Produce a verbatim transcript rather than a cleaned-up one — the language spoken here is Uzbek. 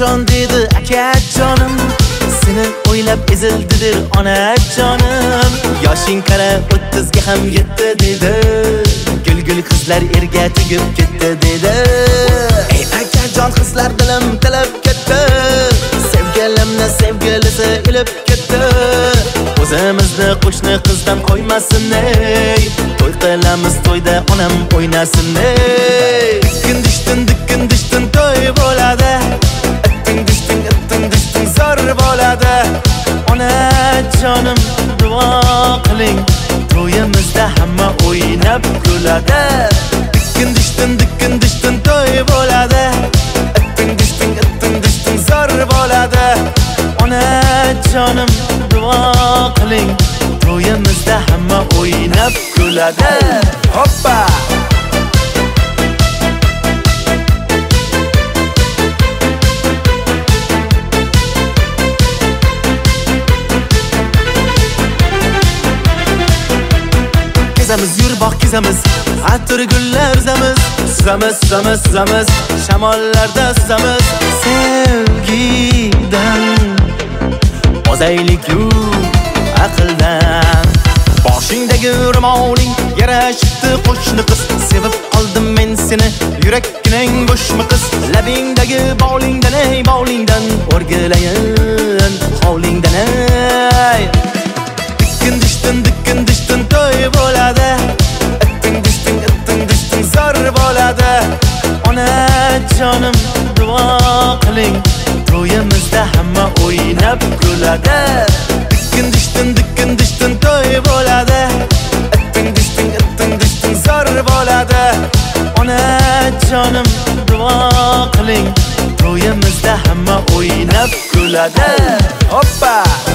qachon dedi akajonim, seni o'ylab ezildidir onajonim. Yoshing qara o'ttizga ham yetdi dedi, gul-gul qizlar erga tegib ketdi dedi. Ey akajon qizlar dilim tilib ketdi, sevgilimni sevgilisi ilib ketdi. O'zimizni qo'shni qizdan qo'ymasin ey, to'y qilamiz to'yda onam o'ynasin ey. Dikkin dishtin dikkin dishtin to'y bo'ladi, itting dishtin itting dishtin zor bo'ladi. Onajonim duo qiling, to'yimizda hamma o'ynab kuladi. Dikkin dishtin dikkin dishtin to'y bo'ladi, itting dishtin itting dishtin zor bo'ladi. Onajonim duo qiling, to'yimizda hamma o'ynab kuladi. Hoppa! Kezamiz yur bog' kezamiz, atir gullar uzamiz, suzamiz suzamiz suzamiz, shamollarda suzamiz. Sevgidan ozaylik-yu aqldan, boshingdagi ro'moling yarashibdi qo'shni qiz. Sevib qoldim men seni, yurakning bo'shmi qiz. Labingdagi bolingdan ey bolingdan o'rgilayin holingdan ey. Dikkin dishtin dikkin dishtin to'y bo'ladi, itting dishtin itting dishtin zor bo'ladi. Onajonim duo qiling, to'yimizda hamma o'ynab kuladi. Dikkin dishtin dikkin dishtin to'y bo'ladi, itting dishtin itting dishtin zor bo'ladi. Onajonim duo qiling, to'yimizda hamma o'ynab kuladi. Hoppa!